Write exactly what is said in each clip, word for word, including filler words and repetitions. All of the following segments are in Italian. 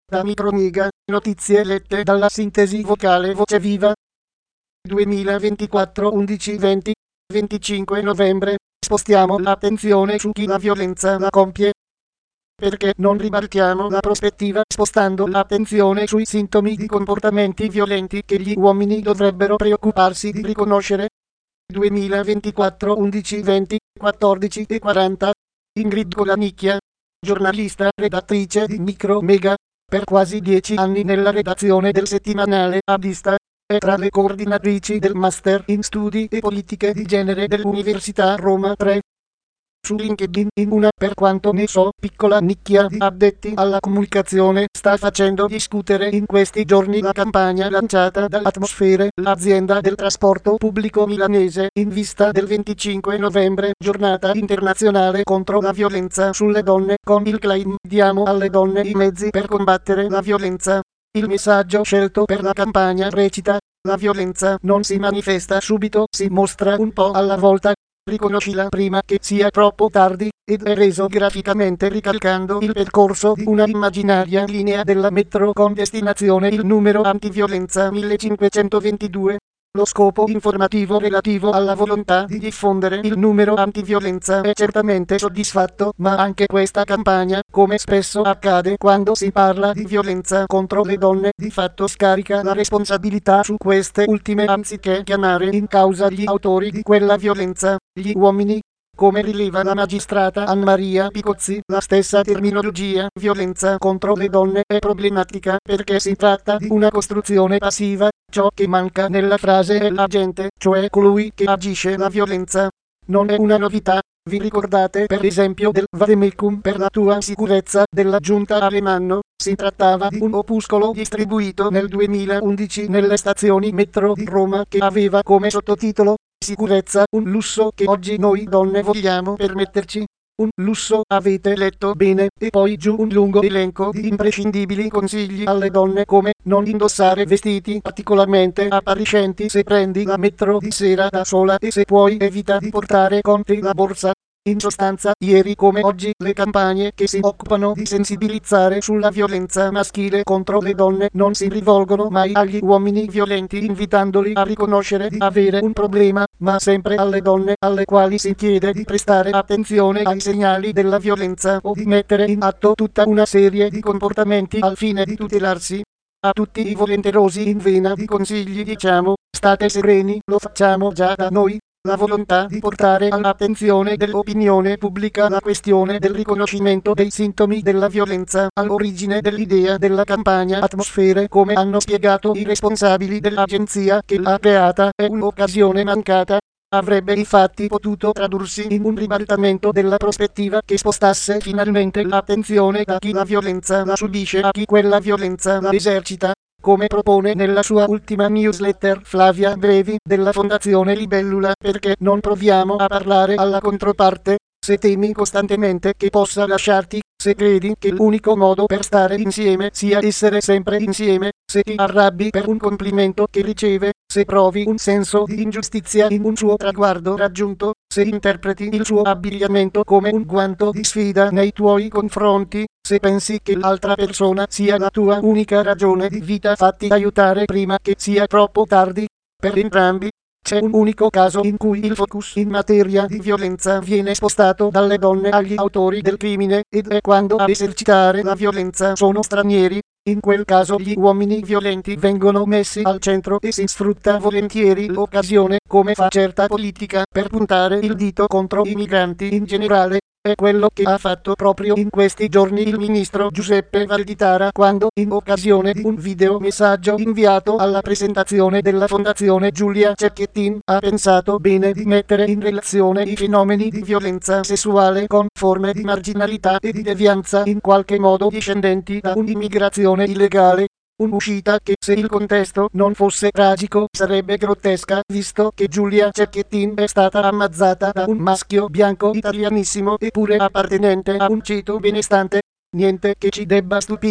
Da Micromega, notizie lette dalla sintesi vocale Voce Viva. duemilaventiquattro undici venti venticinque novembre. Spostiamo l'attenzione su chi la violenza la compie. Perché non ribaltiamo la prospettiva spostando l'attenzione sui sintomi di comportamenti violenti che gli uomini dovrebbero preoccuparsi di riconoscere? duemilaventiquattro undici venti quattordici e quaranta. Ingrid Colanicchia, giornalista redattrice di Micromega, per quasi dieci anni nella redazione del settimanale A Vista, è tra le coordinatrici del Master in Studi e Politiche di Genere dell'Università Roma tre. Su LinkedIn, in una, per quanto ne so, piccola nicchia di addetti alla comunicazione, sta facendo discutere in questi giorni la campagna lanciata dall'Atmosfere, l'azienda del trasporto pubblico milanese, in vista del venticinque novembre, giornata internazionale contro la violenza sulle donne, con il claim "Diamo alle donne i mezzi per combattere la violenza". Il messaggio scelto per la campagna recita: la violenza non si manifesta subito, si mostra un po' alla volta. Riconoscila prima che sia troppo tardi, ed è reso graficamente ricalcando il percorso di una immaginaria linea della metro con destinazione il numero antiviolenza millecinquecentoventidue. Lo scopo informativo relativo alla volontà di diffondere il numero antiviolenza è certamente soddisfatto, ma anche questa campagna, come spesso accade quando si parla di violenza contro le donne, di fatto scarica la responsabilità su queste ultime anziché chiamare in causa gli autori di quella violenza, gli uomini. Come rileva la magistrata Annmaria Picozzi, la stessa terminologia violenza contro le donne è problematica perché si tratta di una costruzione passiva. Ciò che manca nella frase è l'agente, cioè colui che agisce la violenza. Non è una novità. Vi ricordate per esempio del Vademecum per la tua sicurezza della giunta Alemanno? Si trattava di un opuscolo distribuito nel duemilaundici nelle stazioni metro di Roma che aveva come sottotitolo "Sicurezza, un lusso che oggi noi donne vogliamo permetterci". Un lusso, avete letto bene, e poi giù un lungo elenco di imprescindibili consigli alle donne come non indossare vestiti particolarmente appariscenti se prendi la metro di sera da sola e se puoi evita di portare con te la borsa. In sostanza, ieri come oggi, le campagne che si occupano di sensibilizzare sulla violenza maschile contro le donne non si rivolgono mai agli uomini violenti invitandoli a riconoscere di avere un problema, ma sempre alle donne alle quali si chiede di prestare attenzione ai segnali della violenza o di mettere in atto tutta una serie di comportamenti al fine di tutelarsi. A tutti i volenterosi in vena di consigli diciamo: state sereni, lo facciamo già da noi. La volontà di portare all'attenzione dell'opinione pubblica la questione del riconoscimento dei sintomi della violenza all'origine dell'idea della campagna Atmosfere, come hanno spiegato i responsabili dell'agenzia che l'ha creata, è un'occasione mancata. Avrebbe infatti potuto tradursi in un ribaltamento della prospettiva che spostasse finalmente l'attenzione da chi la violenza la subisce a chi quella violenza la esercita. Come propone nella sua ultima newsletter Flavia Brevi della Fondazione Libellula, perché non proviamo a parlare alla controparte? Se temi costantemente che possa lasciarti, se credi che l'unico modo per stare insieme sia essere sempre insieme, se ti arrabbi per un complimento che riceve, se provi un senso di ingiustizia in un suo traguardo raggiunto, se interpreti il suo abbigliamento come un guanto di sfida nei tuoi confronti, se pensi che l'altra persona sia la tua unica ragione di vita, fatti aiutare prima che sia troppo tardi. Per entrambi c'è un unico caso in cui il focus in materia di violenza viene spostato dalle donne agli autori del crimine, ed è quando a esercitare la violenza sono stranieri. In quel caso gli uomini violenti vengono messi al centro e si sfrutta volentieri l'occasione, come fa certa politica, per puntare il dito contro i migranti in generale. È quello che ha fatto proprio in questi giorni il ministro Giuseppe Valditara quando, in occasione di un videomessaggio inviato alla presentazione della Fondazione Giulia Cecchettin, ha pensato bene di mettere in relazione i fenomeni di violenza sessuale con forme di marginalità e di devianza in qualche modo discendenti da un'immigrazione illegale. Un'uscita che, se il contesto non fosse tragico, sarebbe grottesca, visto che Giulia Cecchettin è stata ammazzata da un maschio bianco italianissimo eppure appartenente a un ceto benestante. Niente che ci debba stupire.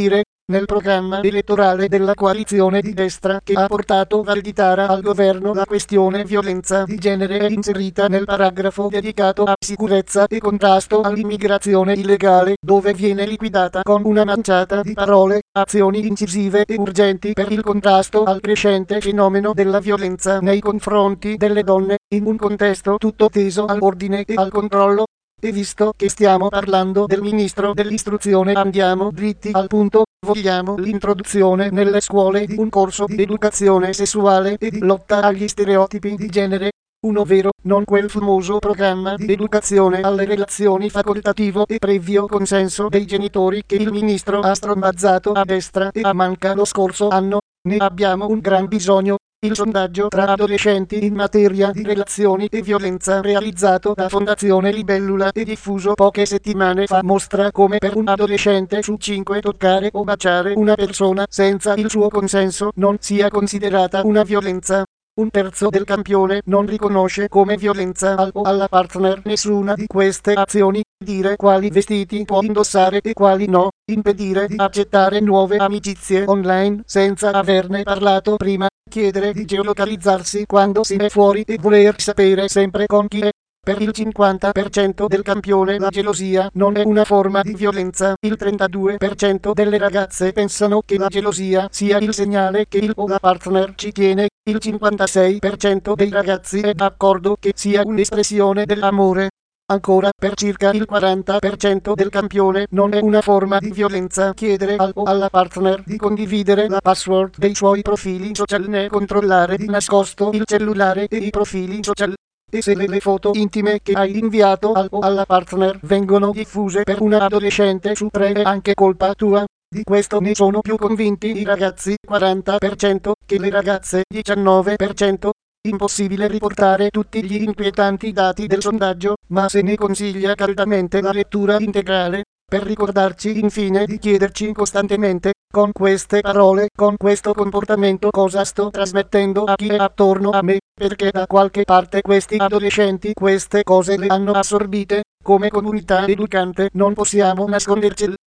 nel programma elettorale della coalizione di destra che ha portato Valditara al governo la questione violenza di genere è inserita nel paragrafo dedicato a sicurezza e contrasto all'immigrazione illegale, dove viene liquidata con una manciata di parole, azioni incisive e urgenti per il contrasto al crescente fenomeno della violenza nei confronti delle donne, in un contesto tutto teso all'ordine e al controllo. E visto che stiamo parlando del ministro dell'istruzione, andiamo dritti al punto. Vogliamo l'introduzione nelle scuole di un corso di educazione sessuale e di lotta agli stereotipi di genere. Un ovvero, non quel famoso programma di educazione alle relazioni facoltativo e previo consenso dei genitori che il ministro ha strombazzato a destra e a manca lo scorso anno. Ne abbiamo un gran bisogno. Il sondaggio tra adolescenti in materia di relazioni e violenza realizzato da Fondazione Libellula e diffuso poche settimane fa mostra come per un adolescente su cinque toccare o baciare una persona senza il suo consenso non sia considerata una violenza. Un terzo del campione non riconosce come violenza al o alla partner nessuna di queste azioni, dire quali vestiti può indossare e quali no, impedire di accettare nuove amicizie online senza averne parlato prima, chiedere di geolocalizzarsi quando si è fuori e voler sapere sempre con chi è. Per il cinquanta per cento del campione la gelosia non è una forma di violenza, il trentadue per cento delle ragazze pensano che la gelosia sia il segnale che il o la partner ci tiene, il cinquantasei per cento dei ragazzi è d'accordo che sia un'espressione dell'amore. Ancora, per circa il quaranta per cento del campione non è una forma di violenza chiedere al o alla partner di condividere la password dei suoi profili social né controllare di nascosto il cellulare e i profili social. E se le, le foto intime che hai inviato al o alla partner vengono diffuse per una adolescente su tre è anche colpa tua. Di questo ne sono più convinti i ragazzi, quaranta per cento, che le ragazze, diciannove per cento. Impossibile riportare tutti gli inquietanti dati del sondaggio, ma se ne consiglia caldamente la lettura integrale, per ricordarci infine di chiederci costantemente, con queste parole, con questo comportamento cosa sto trasmettendo a chi è attorno a me, perché da qualche parte questi adolescenti queste cose le hanno assorbite. Come comunità educante non possiamo nasconderci.